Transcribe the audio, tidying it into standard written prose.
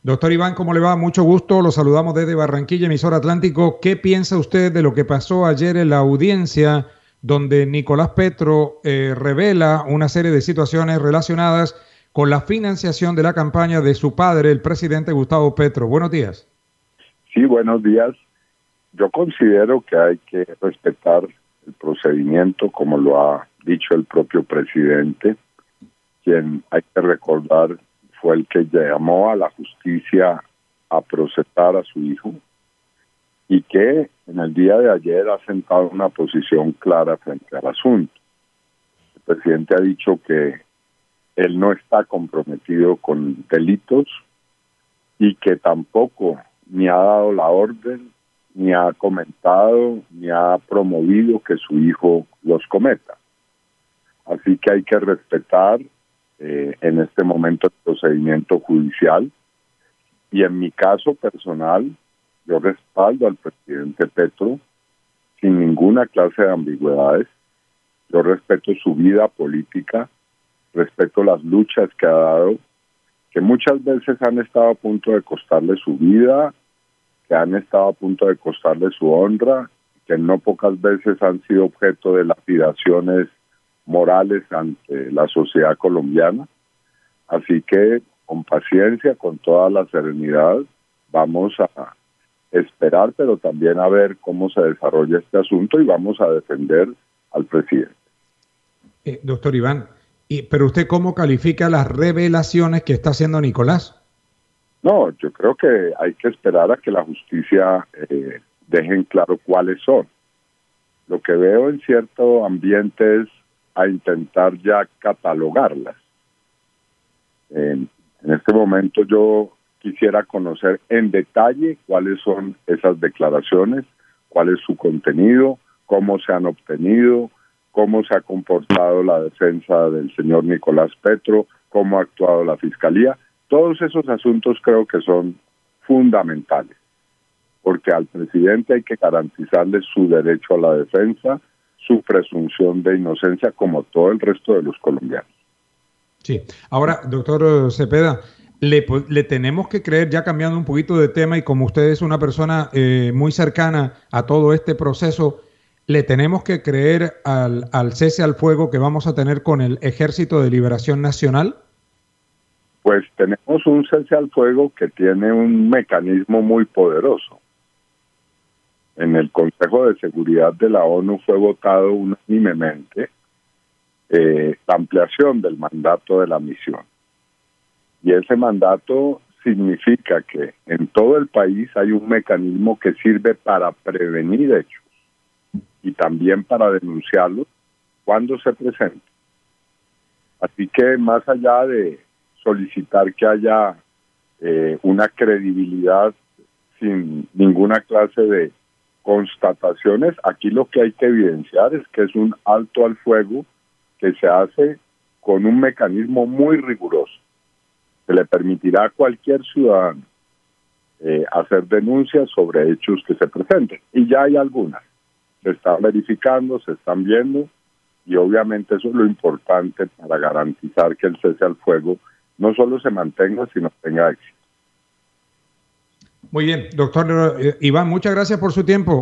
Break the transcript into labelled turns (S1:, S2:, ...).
S1: Doctor Iván, ¿cómo le va? Mucho gusto, lo saludamos desde Barranquilla, emisor Atlántico. ¿Qué piensa usted de lo que pasó ayer en la audiencia donde Nicolás Petro revela una serie de situaciones relacionadas con la financiación de la campaña de su padre, el presidente Gustavo Petro? Buenos días.
S2: Sí, buenos días. Yo considero que hay que respetar el procedimiento, como lo ha dicho el propio presidente, quien hay que recordar fue el que llamó a la justicia a procesar a su hijo y que en el día de ayer ha sentado una posición clara frente al asunto. El presidente ha dicho que él no está comprometido con delitos y que tampoco ni ha dado la orden, ni ha comentado, ni ha promovido que su hijo los cometa. Así que hay que respetar en este momento el procedimiento judicial. Y en mi caso personal, yo respaldo al presidente Petro sin ninguna clase de ambigüedades. Yo respeto su vida política, respeto las luchas que ha dado, que muchas veces han estado a punto de costarle su vida, que han estado a punto de costarle su honra, que no pocas veces han sido objeto de lapidaciones morales ante la sociedad colombiana. Así que con paciencia, con toda la serenidad, vamos a esperar, pero también a ver cómo se desarrolla este asunto y vamos a defender al presidente.
S1: Doctor Iván, ¿pero usted cómo califica las revelaciones que está haciendo Nicolás?
S2: No, yo creo que hay que esperar a que la justicia deje en claro cuáles son. Lo que veo en cierto ambiente es a intentar ya catalogarlas. En este momento yo quisiera conocer en detalle cuáles son esas declaraciones, cuál es su contenido, cómo se han obtenido, cómo se ha comportado la defensa del señor Nicolás Petro, cómo ha actuado la Fiscalía. Todos esos asuntos creo que son fundamentales, porque al presidente hay que garantizarle su derecho a la defensa, su presunción de inocencia, como todo el resto de los colombianos.
S1: Sí. Ahora, doctor Cepeda, le tenemos que creer, ya cambiando un poquito de tema, y como usted es una persona muy cercana a todo este proceso, ¿le tenemos que creer al cese al fuego que vamos a tener con el Ejército de Liberación Nacional?
S2: Pues tenemos un cese al fuego que tiene un mecanismo muy poderoso. En el Consejo de Seguridad de la ONU fue votado unánimemente la ampliación del mandato de la misión. Y ese mandato significa que en todo el país hay un mecanismo que sirve para prevenir hechos y también para denunciarlos cuando se presenten. Así que más allá de solicitar que haya una credibilidad sin ninguna clase de constataciones, aquí lo que hay que evidenciar es que es un alto al fuego que se hace con un mecanismo muy riguroso, que le permitirá a cualquier ciudadano hacer denuncias sobre hechos que se presenten. Y ya hay algunas, se están verificando, se están viendo, y obviamente eso es lo importante para garantizar que el cese al fuego no solo se mantenga, sino tenga éxito.
S1: Muy bien, doctor Iván, muchas gracias por su tiempo.